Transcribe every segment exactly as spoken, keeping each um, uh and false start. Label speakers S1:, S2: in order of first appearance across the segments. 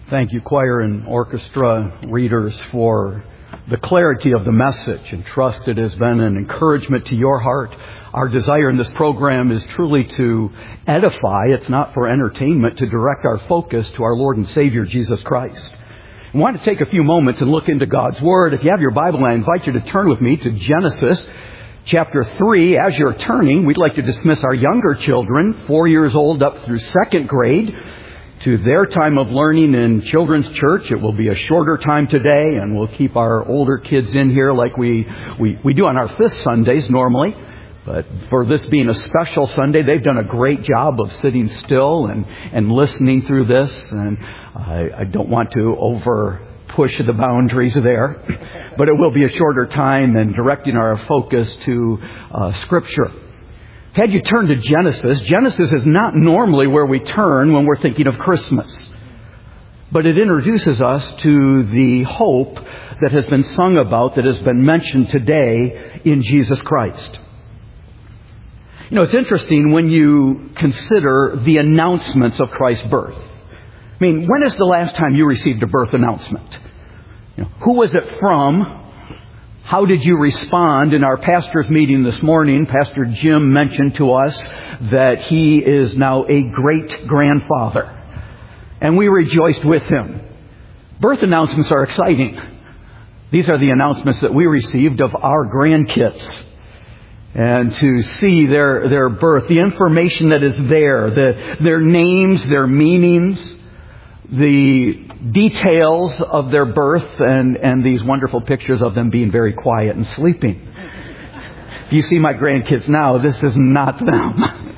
S1: Thank you, choir and orchestra readers, for the clarity of the message, and trust it has been an encouragement to your heart. Our desire in this program is truly to edify. It's not for entertainment, to direct our focus to our Lord and Savior, Jesus Christ. I want to take a few moments and look into God's Word. If you have your Bible, I invite you to turn with me to Genesis chapter three. As you're turning, we'd like to dismiss our younger children, four years old up through second grade, to their time of learning in children's church. It will be a shorter time today, and we'll keep our older kids in here like we, we, we do on our fifth Sundays normally. But for this being a special Sunday, they've done a great job of sitting still and, and listening through this. And I, I don't want to over push the boundaries there, but it will be a shorter time and directing our focus to uh, Scripture. Had you turned to Genesis, Genesis is not normally where we turn when we're thinking of Christmas. But it introduces us to the hope that has been sung about, that has been mentioned today in Jesus Christ. You know, it's interesting when you consider the announcements of Christ's birth. I mean, when is the last time you received a birth announcement? You know, who was it from? How did you respond? In our pastor's meeting this morning, Pastor Jim mentioned to us that he is now a great-grandfather. And we rejoiced with him. Birth announcements are exciting. These are the announcements that we received of our grandkids. And to see their, their birth, the information that is there, the, their names, their meanings, the details of their birth, and, and these wonderful pictures of them being very quiet and sleeping. If you see my grandkids now, this is not them.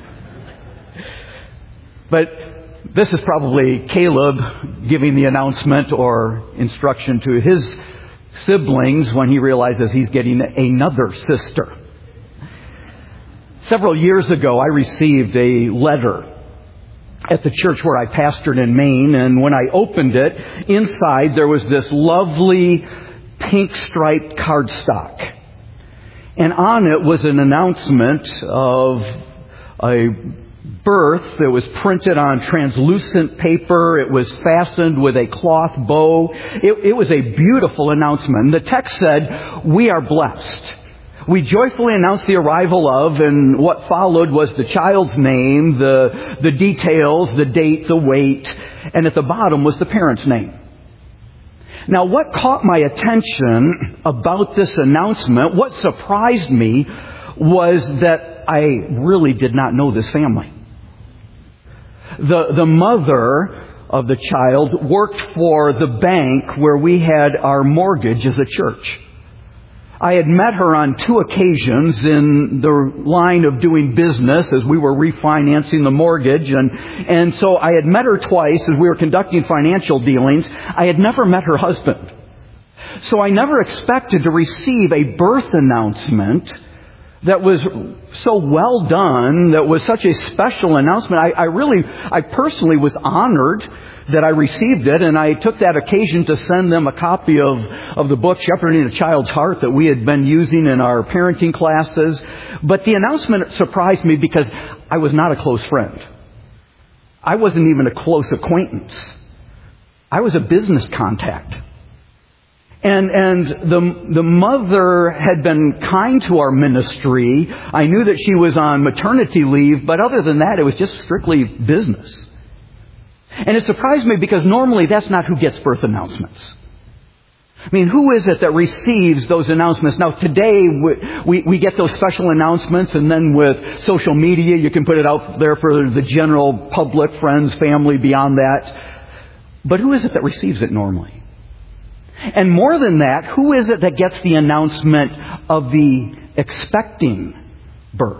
S1: But this is probably Caleb giving the announcement or instruction to his siblings when he realizes he's getting another sister. Several years ago, I received a letter at the church where I pastored in Maine, and when I opened it, inside there was this lovely pink striped cardstock. And on it was an announcement of a birth that was printed on translucent paper. It was fastened with a cloth bow. It, it was a beautiful announcement. And the text said, "We are blessed. We joyfully announced the arrival of," and what followed was the child's name, the, the details, the date, the weight, and at the bottom was the parent's name. Now, what caught my attention about this announcement, what surprised me, was that I really did not know this family. The, the mother of the child worked for the bank where we had our mortgage as a church. I had met her on two occasions in the line of doing business as we were refinancing the mortgage. And, and so I had met her twice as we were conducting financial dealings. I had never met her husband. So I never expected to receive a birth announcement that was so well done, that was such a special announcement. I, I really, I personally was honored that I received it, and I took that occasion to send them a copy of, of the book, Shepherding a Child's Heart, that we had been using in our parenting classes. But the announcement surprised me because I was not a close friend. I wasn't even a close acquaintance. I was a business contact. And, and the, the mother had been kind to our ministry. I knew that she was on maternity leave, but other than that, it was just strictly business. And it surprised me because normally that's not who gets birth announcements. I mean, who is it that receives those announcements? Now, today we, we, we get those special announcements, and then with social media, you can put it out there for the general public, friends, family, beyond that. But who is it that receives it normally? And more than that, who is it that gets the announcement of the expecting birth?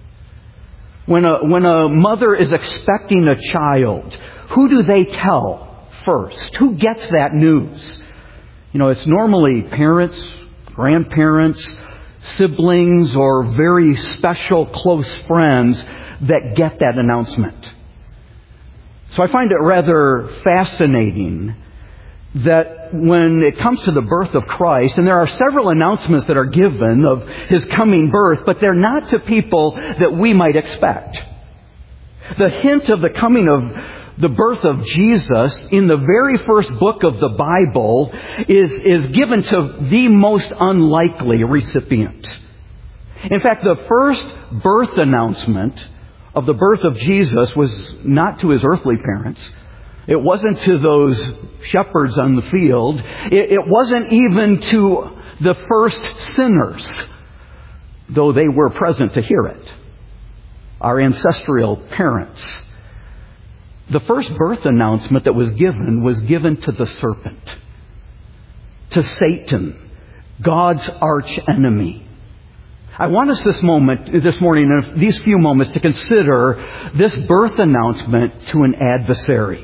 S1: When a, when a mother is expecting a child, who do they tell first? Who gets that news? You know, it's normally parents, grandparents, siblings, or very special close friends that get that announcement. So I find it rather fascinating that when it comes to the birth of Christ, and there are several announcements that are given of His coming birth, but they're not to people that we might expect. The hint of the coming of the birth of Jesus in the very first book of the Bible is, is given to the most unlikely recipient. In fact, the first birth announcement of the birth of Jesus was not to his earthly parents. It wasn't to those shepherds on the field. It, it wasn't even to the first sinners, though they were present to hear it. Our ancestral parents. The first birth announcement that was given was given to the serpent, to Satan, God's arch enemy. I want us this moment, this morning, in these few moments, to consider this birth announcement to an adversary.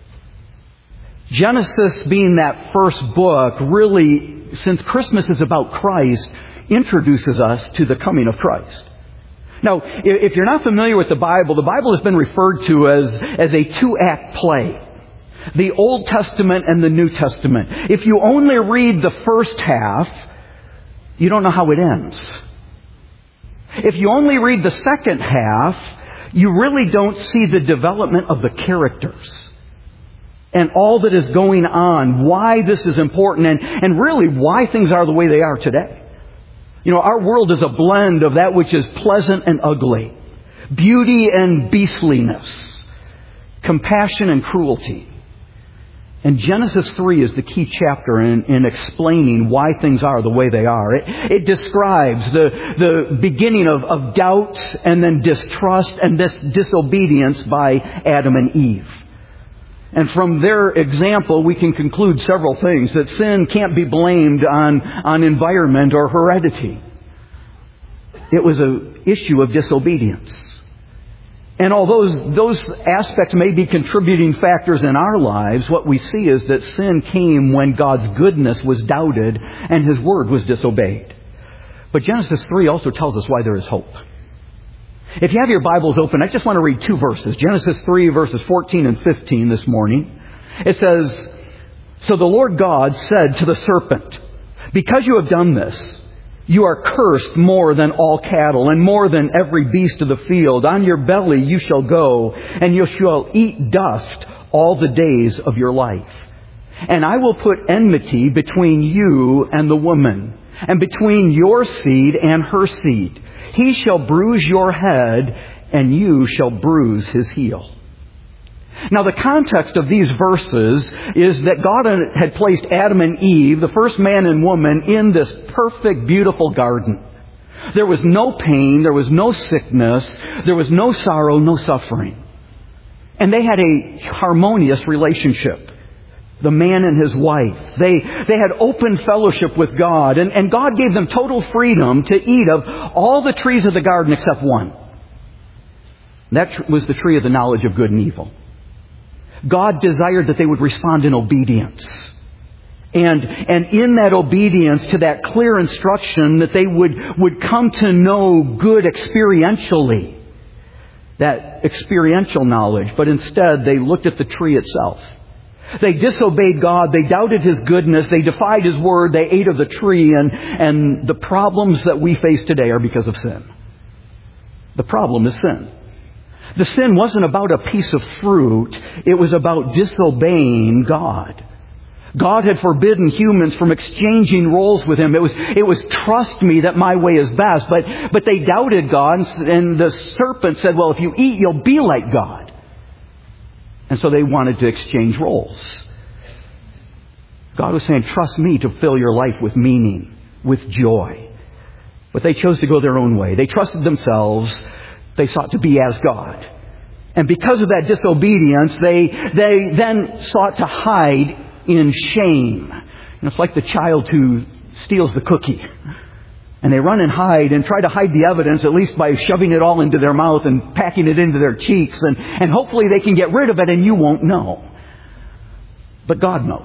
S1: Genesis, being that first book, really, since Christmas is about Christ, introduces us to the coming of Christ. Now, if you're not familiar with the Bible, the Bible has been referred to as, as a two-act play. The Old Testament and the New Testament. If you only read the first half, you don't know how it ends. If you only read the second half, you really don't see the development of the characters and all that is going on, why this is important, and, and really why things are the way they are today. You know, our world is a blend of that which is pleasant and ugly, beauty and beastliness, compassion and cruelty. And Genesis three is the key chapter in, in explaining why things are the way they are. It, it describes the, the beginning of, of doubt and then distrust and this disobedience by Adam and Eve. And from their example, we can conclude several things. That sin can't be blamed on, on environment or heredity. It was an issue of disobedience. And although those, those aspects may be contributing factors in our lives, what we see is that sin came when God's goodness was doubted and His Word was disobeyed. But Genesis three also tells us why there is hope. If you have your Bibles open, I just want to read two verses. Genesis three, verses fourteen and fifteen this morning. It says, "So the Lord God said to the serpent, 'Because you have done this, you are cursed more than all cattle and more than every beast of the field. On your belly you shall go, and you shall eat dust all the days of your life. And I will put enmity between you and the woman, and between your seed and her seed. He shall bruise your head, and you shall bruise his heel.'" Now, the context of these verses is that God had placed Adam and Eve, the first man and woman, in this perfect, beautiful garden. There was no pain, there was no sickness, there was no sorrow, no suffering. And they had a harmonious relationship. The man and his wife. They, they had open fellowship with God. And, and God gave them total freedom to eat of all the trees of the garden except one. That tr- was the tree of the knowledge of good and evil. God desired that they would respond in obedience. And, and in that obedience to that clear instruction that they would, would come to know good experientially. That experiential knowledge. But instead they looked at the tree itself. They disobeyed God. They doubted His goodness. They defied His word. They ate of the tree. And, and the problems that we face today are because of sin. The problem is sin. The sin wasn't about a piece of fruit. It was about disobeying God. God had forbidden humans from exchanging roles with Him. It was, it was trust me that my way is best. But, but they doubted God. And the serpent said, well, if you eat, you'll be like God. And so they wanted to exchange roles. God was saying, trust me to fill your life with meaning, with joy. But they chose to go their own way. They trusted themselves. They sought to be as God. And because of that disobedience, they, they then sought to hide in shame. And it's like the child who steals the cookie. And they run and hide and try to hide the evidence, at least by shoving it all into their mouth and packing it into their cheeks. And, and hopefully they can get rid of it and you won't know. But God knows.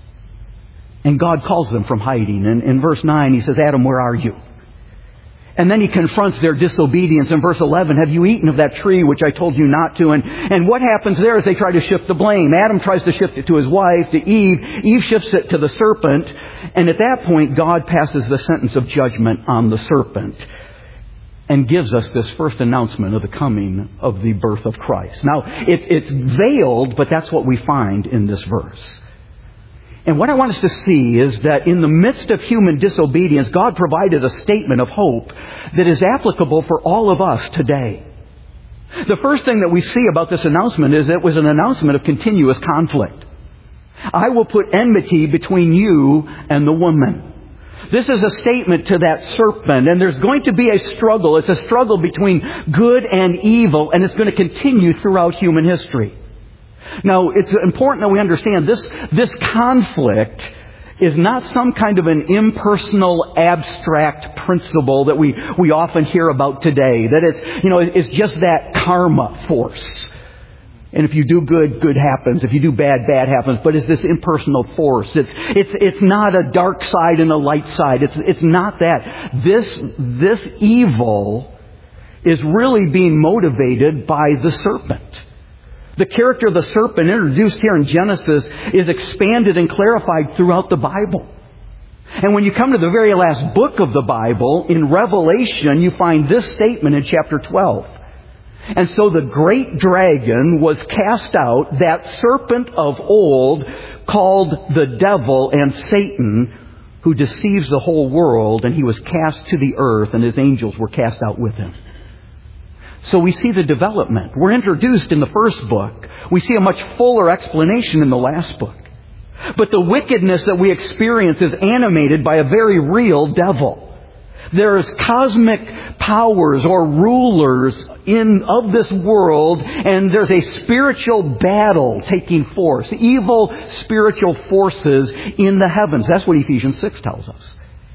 S1: And God calls them from hiding. And in verse nine, He says, "Adam, where are you?" And then He confronts their disobedience in verse eleven. "Have you eaten of that tree which I told you not to?" And, and what happens there is they try to shift the blame. Adam tries to shift it to his wife, to Eve. Eve shifts it to the serpent. And at that point, God passes the sentence of judgment on the serpent. and gives us this first announcement of the coming of the birth of Christ. Now, it's, it's veiled, but that's what we find in this verse. And what I want us to see is that in the midst of human disobedience, God provided a statement of hope that is applicable for all of us today. The first thing that we see about this announcement is it was an announcement of continuous conflict. I will put enmity between you and the woman. This is a statement to that serpent, and there's going to be a struggle. It's a struggle between good and evil, and it's going to continue throughout human history. Now, it's important that we understand this, this conflict is not some kind of an impersonal, abstract principle that we, we often hear about today. That it's, you know, it's just that karma force. And if you do good, good happens. If you do bad, bad happens. But it's this impersonal force. It's, it's, it's not a dark side and a light side. It's, it's not that. This, this evil is really being motivated by the serpent. The character of the serpent introduced here in Genesis is expanded and clarified throughout the Bible. And when you come to the very last book of the Bible, in Revelation, you find this statement in chapter twelve. And so the great dragon was cast out, that serpent of old, called the devil and Satan, who deceives the whole world, and he was cast to the earth, and his angels were cast out with him. So we see the development. We're introduced in the first book. We see a much fuller explanation in the last book. But the wickedness that we experience is animated by a very real devil. There's cosmic powers or rulers in of this world, and there's a spiritual battle taking force. Evil spiritual forces in the heavens. That's what Ephesians six tells us.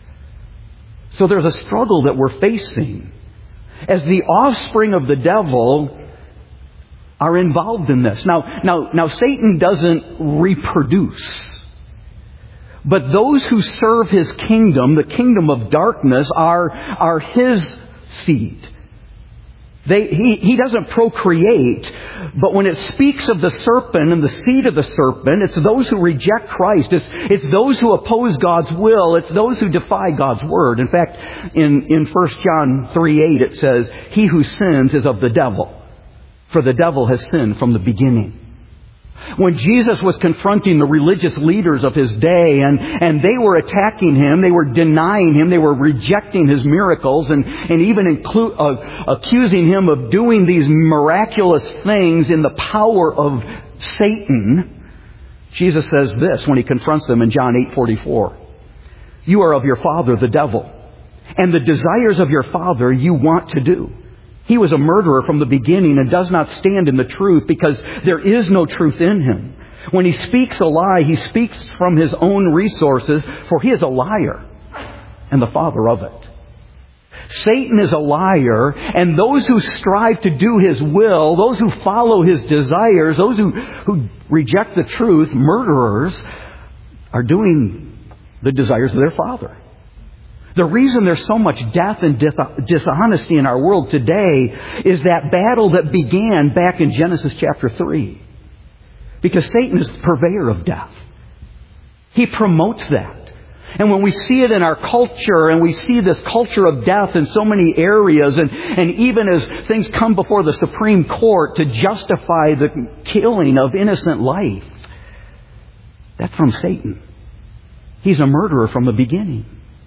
S1: So there's a struggle that we're facing as the offspring of the devil are involved in this. Now, now, now Satan doesn't reproduce. But those who serve his kingdom, the kingdom of darkness, are, are his seed. They, he, he doesn't procreate, but when it speaks of the serpent and the seed of the serpent, it's those who reject Christ. It's, it's those who oppose God's will. It's those who defy God's word. In fact, in, in First John three eight it says, "He who sins is of the devil, for the devil has sinned from the beginning." When Jesus was confronting the religious leaders of his day, and, and they were attacking him, they were denying him, they were rejecting his miracles, and, and even inclu- uh, accusing him of doing these miraculous things in the power of Satan, Jesus says this when he confronts them in John eight forty-four. "You are of your father, the devil, and the desires of your father you want to do. He was a murderer from the beginning and does not stand in the truth because there is no truth in him. When he speaks a lie, he speaks from his own resources, for he is a liar and the father of it." Satan is a liar, and those who strive to do his will, those who follow his desires, those who, who reject the truth, murderers, are doing the desires of their father. The reason there's so much death and dishonesty in our world today is that battle that began back in Genesis chapter three. Because Satan is the purveyor of death. He promotes that. And when we see it in our culture, and we see this culture of death in so many areas, and, and even as things come before the Supreme Court to justify the killing of innocent life, that's from Satan. He's a murderer from the beginning.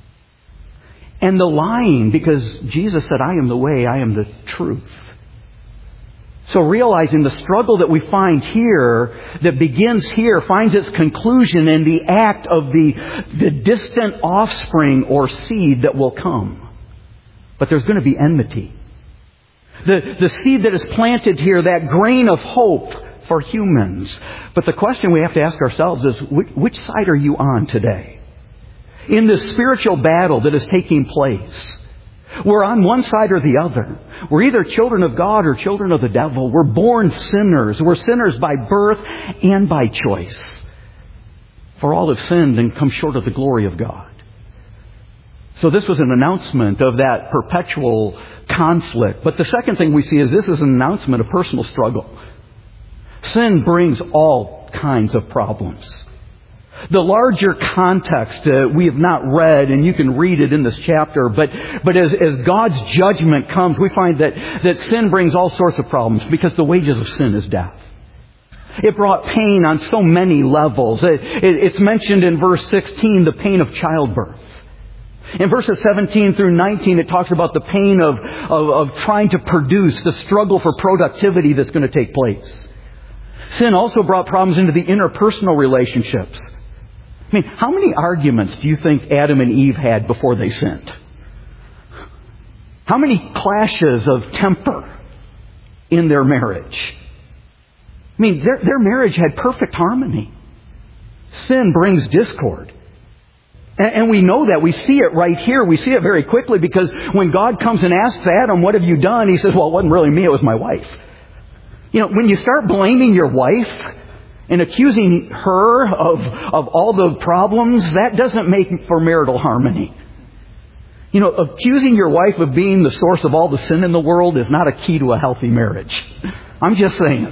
S1: And the lying, because Jesus said, "I am the way, I am the truth." So realizing the struggle that we find here, that begins here, finds its conclusion in the act of the, the distant offspring or seed that will come. But there's going to be enmity. The, the seed that is planted here, that grain of hope for humans. But the question we have to ask ourselves is, which, which side are you on today? In this spiritual battle that is taking place, we're on one side or the other. We're either children of God or children of the devil. We're born sinners. We're sinners by birth and by choice. For all have sinned and come short of the glory of God. So this was an announcement of that perpetual conflict. But the second thing we see is this is an announcement of personal struggle. Sin brings all kinds of problems. The larger context uh, we have not read, and you can read it in this chapter, but but as, as God's judgment comes, we find that, that sin brings all sorts of problems because the wages of sin is death. It brought pain on so many levels. It, it, it's mentioned in verse sixteen, the pain of childbirth. In verses seventeen through nineteen, it talks about the pain of, of, of trying to produce, the struggle for productivity that's going to take place. Sin also brought problems into the interpersonal relationships. I mean, how many arguments do you think Adam and Eve had before they sinned? How many clashes of temper in their marriage? I mean, their, their marriage had perfect harmony. Sin brings discord. And, and we know that. We see it right here. We see it very quickly because when God comes and asks Adam, what have you done? He says, well, it wasn't really me, it was my wife. You know, when you start blaming your wife and accusing her of, of all the problems, that doesn't make for marital harmony. You know, accusing your wife of being the source of all the sin in the world is not a key to a healthy marriage. I'm just saying.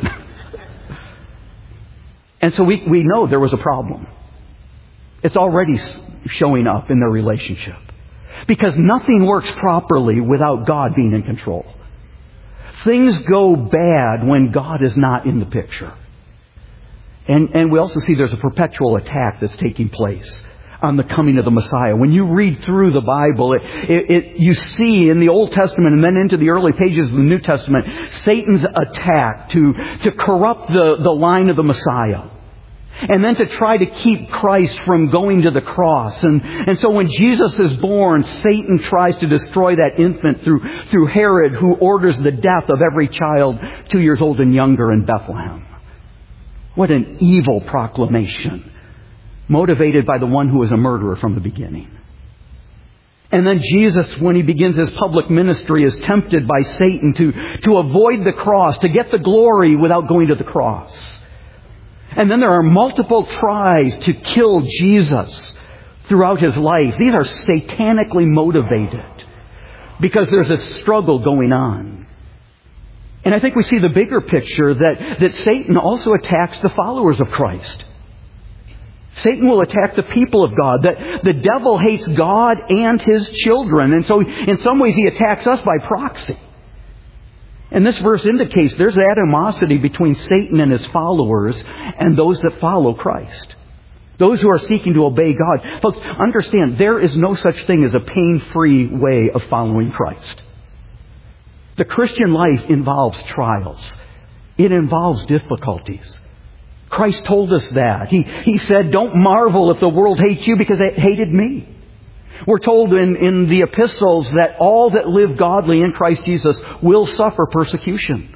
S1: And so we, we know there was a problem. It's already showing up in their relationship. Because nothing works properly without God being in control. Things go bad when God is not in the picture. And, and we also see there's a perpetual attack that's taking place on the coming of the Messiah. When you read through the Bible, it, it, it, you see in the Old Testament and then into the early pages of the New Testament, Satan's attack to, to corrupt the, the line of the Messiah. And then to try to keep Christ from going to the cross. And, and so when Jesus is born, Satan tries to destroy that infant through, through Herod, who orders the death of every child two years old and younger in Bethlehem. What an evil proclamation, motivated by the one who was a murderer from the beginning. And then Jesus, when he begins his public ministry, is tempted by Satan to, to avoid the cross, to get the glory without going to the cross. And then there are multiple tries to kill Jesus throughout his life. These are satanically motivated because there's a struggle going on. And I think we see the bigger picture that, that Satan also attacks the followers of Christ. Satan will attack the people of God. That the devil hates God and his children. And so in some ways he attacks us by proxy. And this verse indicates there's animosity between Satan and his followers and those that follow Christ. Those who are seeking to obey God. Folks, understand, there is no such thing as a pain-free way of following Christ. The Christian life involves trials. It involves difficulties. Christ told us that. He, he said, don't marvel if the world hates you because it hated me. We're told in, in the epistles that all that live godly in Christ Jesus will suffer persecution.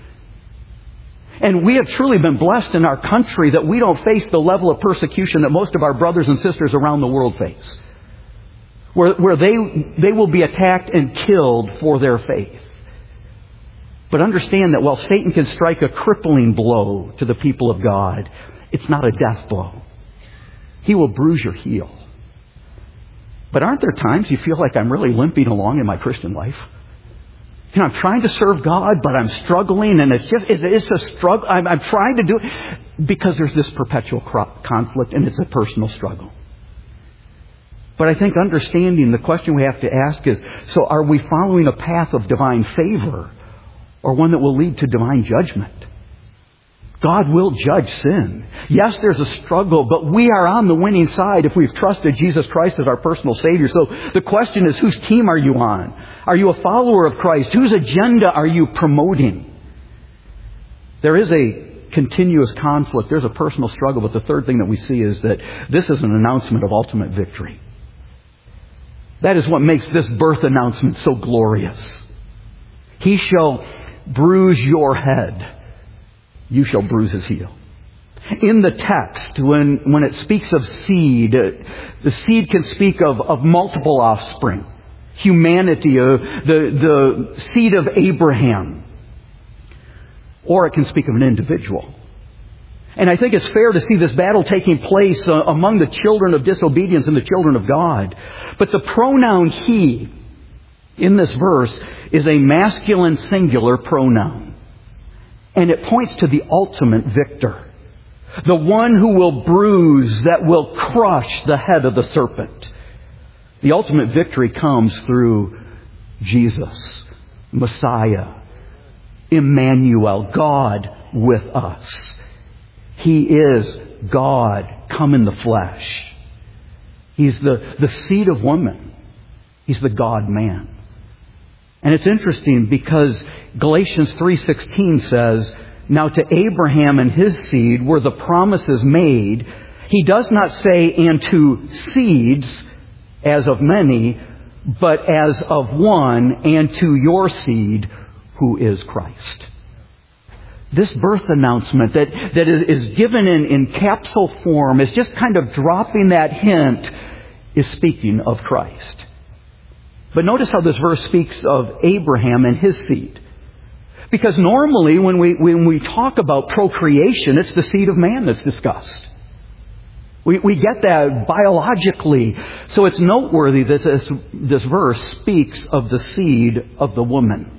S1: And we have truly been blessed in our country that we don't face the level of persecution that most of our brothers and sisters around the world face. Where, where they, they will be attacked and killed for their faith. But understand that while Satan can strike a crippling blow to the people of God, it's not a death blow. He will bruise your heel. But aren't there times you feel like I'm really limping along in my Christian life? You know, I'm trying to serve God, but I'm struggling, and it's just, it's, it's a struggle. I'm, I'm trying to do it because there's this perpetual conflict, and it's a personal struggle. But I think understanding, the question we have to ask is, so are we following a path of divine favor or one that will lead to divine judgment? God will judge sin. Yes, there's a struggle, but we are on the winning side if we've trusted Jesus Christ as our personal Savior. So the question is, whose team are you on? Are you a follower of Christ? Whose agenda are you promoting? There is a continuous conflict. There's a personal struggle. But the third thing that we see is that this is an announcement of ultimate victory. That is what makes this birth announcement so glorious. He shall bruise your head. You shall bruise his heel. In the text, when, when it speaks of seed, uh, the seed can speak of, of multiple offspring. Humanity, uh, the, the seed of Abraham. Or it can speak of an individual. And I think it's fair to see this battle taking place uh, among the children of disobedience and the children of God. But the pronoun he in this verse is a masculine singular pronoun. And it points to the ultimate victor. The one who will bruise, that will crush the head of the serpent. The ultimate victory comes through Jesus, Messiah, Emmanuel, God with us. He is God come in the flesh. He's the, the seed of woman. He's the God-man. And it's interesting because Galatians three sixteen says, now to Abraham and his seed were the promises made. He does not say, and to seeds, as of many, but as of one, and to your seed, who is Christ. This birth announcement that, that is, is given in, in capsule form, is just kind of dropping that hint, is speaking of Christ. But notice how this verse speaks of Abraham and his seed. Because normally when we, when we talk about procreation, it's the seed of man that's discussed. We, we get that biologically. So it's noteworthy that this, this verse speaks of the seed of the woman.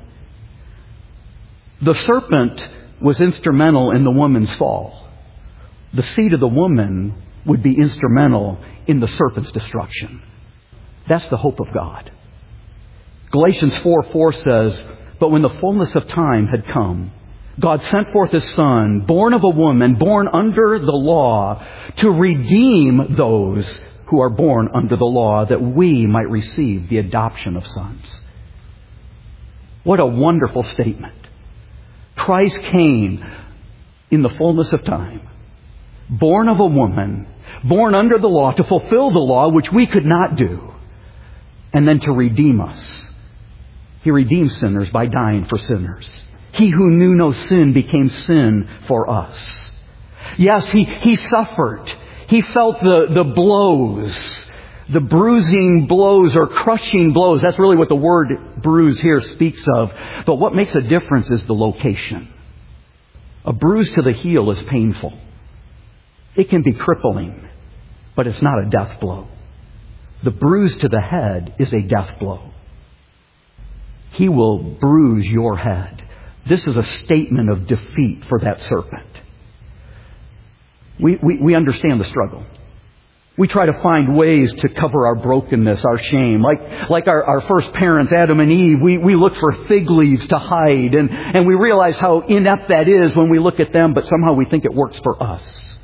S1: The serpent was instrumental in the woman's fall. The seed of the woman would be instrumental in the serpent's destruction. That's the hope of God. Galatians four four says, but when the fullness of time had come, God sent forth His Son, born of a woman, born under the law, to redeem those who are born under the law, that we might receive the adoption of sons. What a wonderful statement. Christ came in the fullness of time, born of a woman, born under the law, to fulfill the law which we could not do, and then to redeem us. He redeemed sinners by dying for sinners. He who knew no sin became sin for us. Yes, He, he suffered. He felt the, the blows, the bruising blows or crushing blows. That's really what the word bruise here speaks of. But what makes a difference is the location. A bruise to the heel is painful. It can be crippling, but it's not a death blow. The bruise to the head is a death blow. He will bruise your head. This is a statement of defeat for that serpent. We, we, we understand the struggle. We try to find ways to cover our brokenness, our shame. Like, like our, our first parents, Adam and Eve, we, we look for fig leaves to hide. And, and we realize how inept that is when we look at them, but somehow we think it works for us.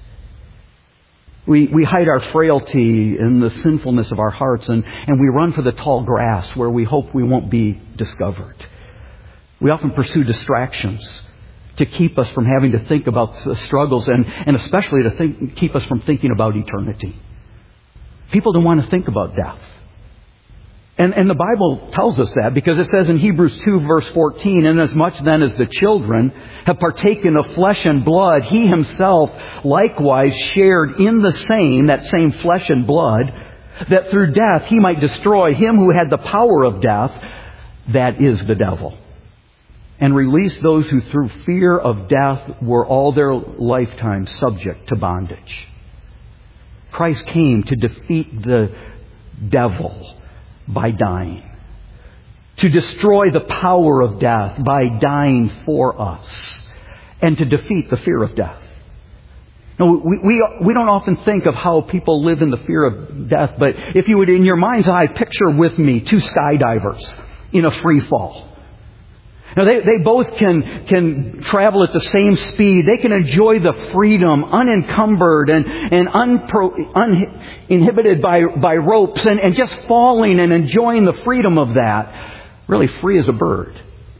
S1: We, we hide our frailty in the sinfulness of our hearts, and, and we run for the tall grass where we hope we won't be discovered. We often pursue distractions to keep us from having to think about the struggles, and, and especially to think, keep us from thinking about eternity. People don't want to think about death. And, and the Bible tells us that, because it says in Hebrews two verse fourteen, inasmuch then as the children have partaken of flesh and blood, He Himself likewise shared in the same, that same flesh and blood, that through death He might destroy him who had the power of death, that is the devil, and release those who through fear of death were all their lifetime subject to bondage. Christ came to defeat the devil by dying, to destroy the power of death by dying for us, and to defeat the fear of death. Now, we, we, we don't often think of how people live in the fear of death, but if you would, in your mind's eye, picture with me two skydivers in a free fall. Now, they, they both can, can travel at the same speed. They can enjoy the freedom, unencumbered and, and unpro, uninhibited by, by ropes, and, and just falling and enjoying the freedom of that. Really free as a bird.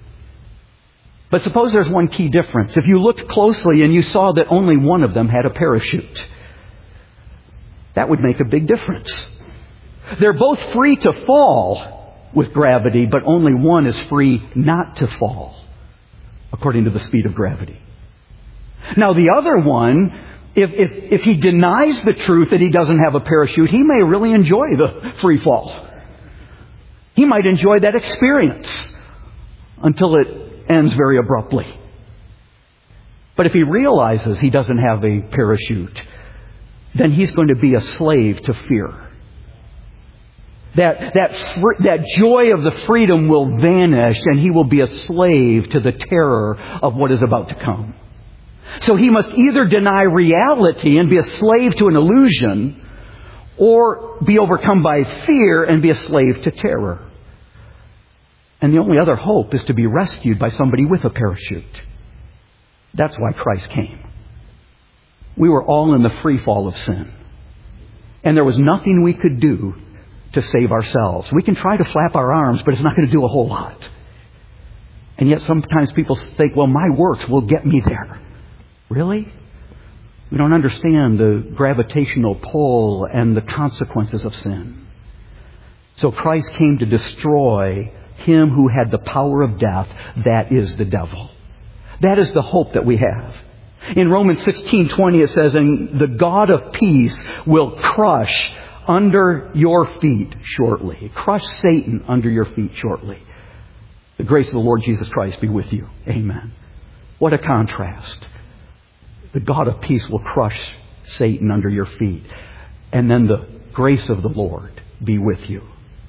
S1: But suppose there's one key difference. If you looked closely and you saw that only one of them had a parachute, that would make a big difference. They're both free to fall with gravity, but only one is free not to fall, according to the speed of gravity. Now, the other one, if, if, if he denies the truth that he doesn't have a parachute, he may really enjoy the free fall. He might enjoy that experience until it ends very abruptly. But if he realizes he doesn't have a parachute, then he's going to be a slave to fear. That, that, fr- that joy of the freedom will vanish, and he will be a slave to the terror of what is about to come. So he must either deny reality and be a slave to an illusion, or be overcome by fear and be a slave to terror. And the only other hope is to be rescued by somebody with a parachute. That's why Christ came. We were all in the free fall of sin. And there was nothing we could do to save ourselves. We can try to flap our arms, but it's not going to do a whole lot. And yet sometimes people think, well, my works will get me there. Really? We don't understand the gravitational pull and the consequences of sin. So Christ came to destroy him who had the power of death. That is the devil. That is the hope that we have. In Romans sixteen twenty it says, and the God of peace will crush under your feet shortly. Crush Satan under your feet shortly. The grace of the Lord Jesus Christ be with you. Amen. What a contrast. The God of peace will crush Satan under your feet. And then the grace of the Lord be with you.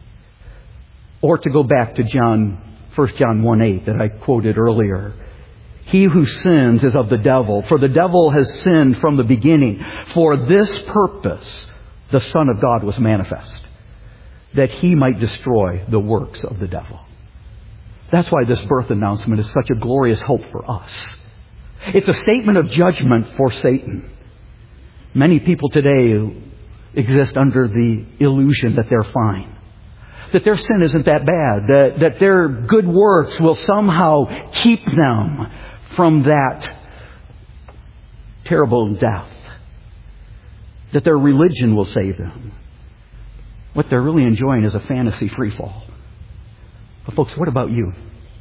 S1: Or to go back to John, First John one eight that I quoted earlier. He who sins is of the devil, for the devil has sinned from the beginning. For this purpose the Son of God was manifest, that he might destroy the works of the devil. That's why this birth announcement is such a glorious hope for us. It's a statement of judgment for Satan. Many people today exist under the illusion that they're fine, that their sin isn't that bad, that, that their good works will somehow keep them from that terrible death, that their religion will save them. What they're really enjoying is a fantasy free fall. But folks, what about you?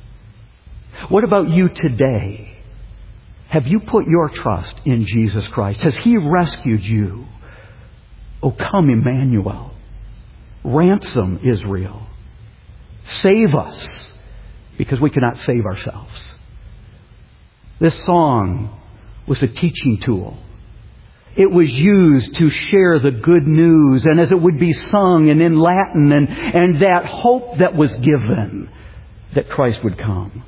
S1: What about you today? Have you put your trust in Jesus Christ? Has He rescued you? Oh, come, Emmanuel. Ransom Israel. Save us, because we cannot save ourselves. This song was a teaching tool. It was used to share the good news, and as it would be sung and in Latin, and, and that hope that was given that Christ would come.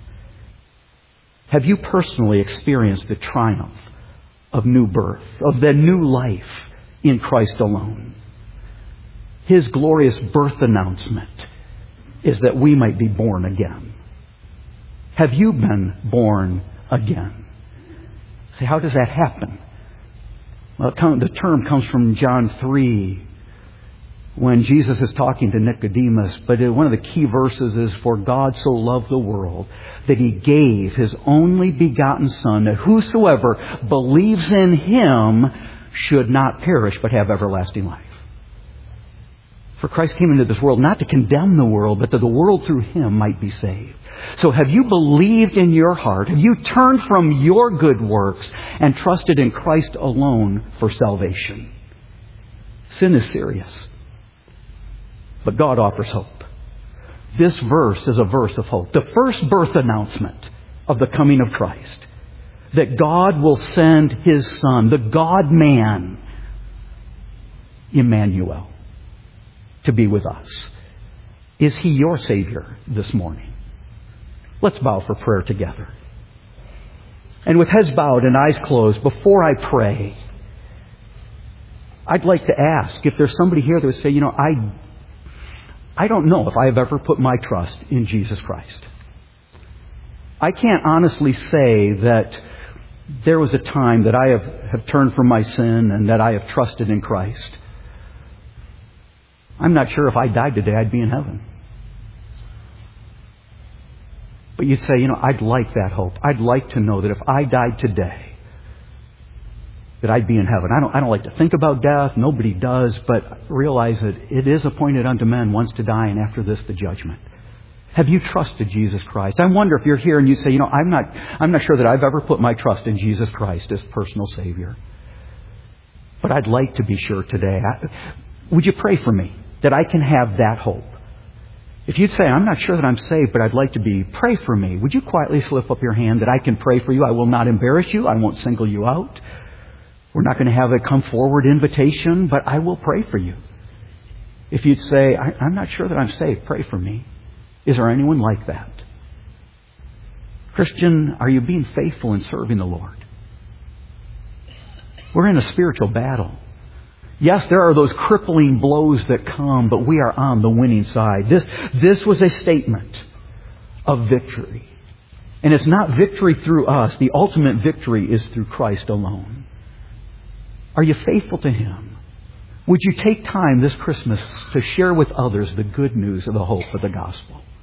S1: Have you personally experienced the triumph of new birth, of the new life in Christ alone? His glorious birth announcement is that we might be born again. Have you been born again? Say, how does that happen? Well, the term comes from John three, when Jesus is talking to Nicodemus. But one of the key verses is, for God so loved the world that He gave His only begotten Son, that whosoever believes in Him should not perish but have everlasting life. For Christ came into this world not to condemn the world, but that the world through Him might be saved. So have you believed in your heart? Have you turned from your good works and trusted in Christ alone for salvation? Sin is serious, but God offers hope. This verse is a verse of hope. The first birth announcement of the coming of Christ, that God will send His Son, the God-man, Emmanuel, to be with us. Is He your Savior this morning? Let's bow for prayer together. And with heads bowed and eyes closed, before I pray, I'd like to ask if there's somebody here that would say, you know, I, I don't know if I have ever put my trust in Jesus Christ. I can't honestly say that there was a time that I have, have turned from my sin and that I have trusted in Christ. I'm not sure if I died today, I'd be in heaven. But you'd say, you know, I'd like that hope. I'd like to know that if I died today, that I'd be in heaven. I don't, I don't like to think about death. Nobody does. But realize that it is appointed unto men once to die, and after this, the judgment. Have you trusted Jesus Christ? I wonder if you're here and you say, you know, I'm not, I'm not sure that I've ever put my trust in Jesus Christ as personal Savior. But I'd like to be sure today. I, would you pray for me that I can have that hope? If you'd say, I'm not sure that I'm saved, but I'd like to be, pray for me. Would you quietly slip up your hand that I can pray for you? I will not embarrass you. I won't single you out. We're not going to have a come forward invitation, but I will pray for you. If you'd say, I, I'm not sure that I'm saved, pray for me. Is there anyone like that? Christian, are you being faithful in serving the Lord? We're in a spiritual battle. Yes, there are those crippling blows that come, but we are on the winning side. This, this was a statement of victory. And it's not victory through us. The ultimate victory is through Christ alone. Are you faithful to Him? Would you take time this Christmas to share with others the good news of the hope of the gospel?